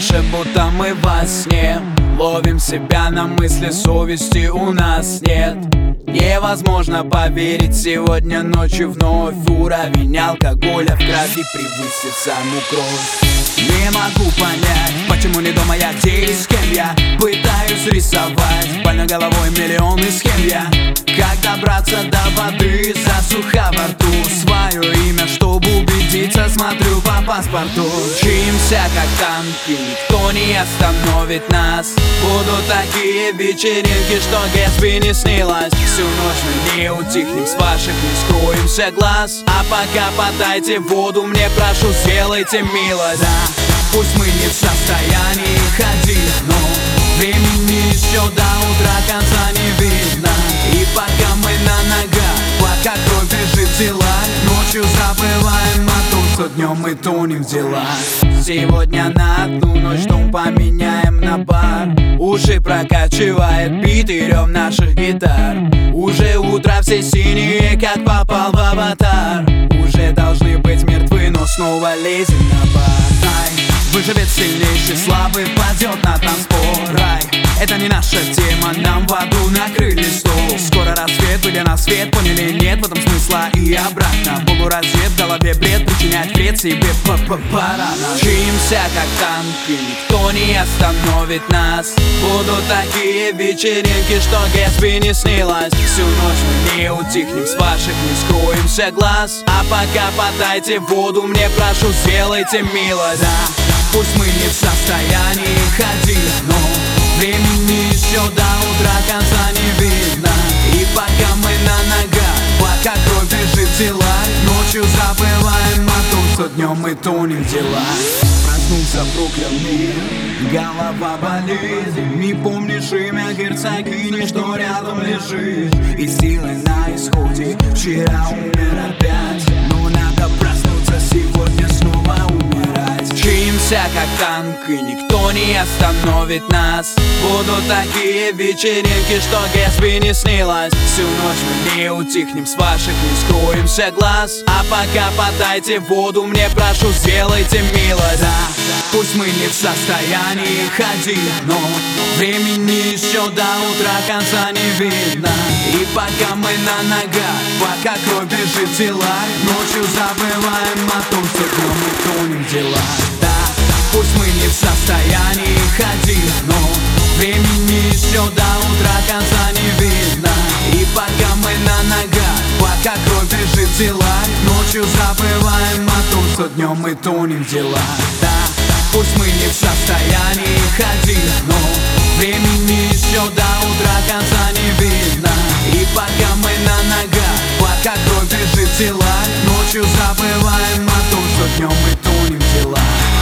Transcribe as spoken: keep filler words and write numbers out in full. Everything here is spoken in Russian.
наше, будто мы во сне. Ловим себя на мысли, совести у нас нет. Невозможно поверить, сегодня ночью вновь уровень алкоголя в крови превысит саму кровь. Не могу понять, почему не дома я, где и с кем я. Пытаюсь рисовать больной головой миллионы схем я. Как добраться до воды, засуха во рту. Свое имя, чтобы убедиться, смотрю по паспорту. Мчимся как танки, никто не остановит нас. Будут такие вечеринки, что Гэтсби не снилось. Всю ночь мы не утихнем, с ваших не скроемся глаз. А пока подайте воду, мне прошу, сделайте милость. Да, пусть мы не в состоянии ходить, но времени еще до утра конца не видно. И пока мы на ногах, пока кровь бежит в дела, ночью забываем о том, что днем мы тонем в делах. Сегодня на одну ночь дом поменяем на бар. Уши прокачивает бит и рев наших гитар. Уже утро все синие, как попал в аватар. Уже должны быть мертвы, но снова лезем на бар. Ай, выживет сильнейший, слабый падет на танцпол. Рай, это не наша тема, нам в аду накрыли стол. Скоро рассвет, выйдя на свет, поняли, нет в этом смысла и обратно. Полуразвет, в голове бред, причинять вред себе пора. Мчимся как танки, никто не остановит нас. Будут такие вечеринки, что Гэтсби не снилось. Всю ночь мы не утихнем, с ваших не скроемся глаз. А пока подайте воду, мне прошу, сделайте милость. Да, пусть мы не в состоянии ходить, но времени еще до утра конца не видно. И пока мы на ногах, пока кровь бежит в дела, ночью забываем о том, что днем мы тонем в делах. Проснулся, проклял мир, голова болит. Не помнишь имя герцогини, что рядом лежит. И силы на исходе, вчера умер опять. Но надо проснуться, сегодня снова умирать. Мчимся как танки, никто не остановит нас. Будут такие вечеринки, что Гэтсби не снилось. Всю ночь мы не утихнем, с ваших не скроемся глаз. А пока подайте воду, мне прошу, сделайте милость. Да, пусть мы не в состоянии ходить, но времени еще до утра конца не видно. И пока мы на ногах, пока кровь бежит в дела, ночью забываем о том, что днем мы тонем в делах. Да, пусть мы не в состоянии ходить, но времени еще до утра конца не видно. И пока мы на ногах, пока кровь бежит в дела, ночью забываем о том, что днем мы тонем в делах. Да, пусть мы не в состоянии ходить, но времени еще до утра конца не видно. И пока мы на ногах, пока кровь бежит в дела, ночью забываем о том, что днем мы тонем в делах.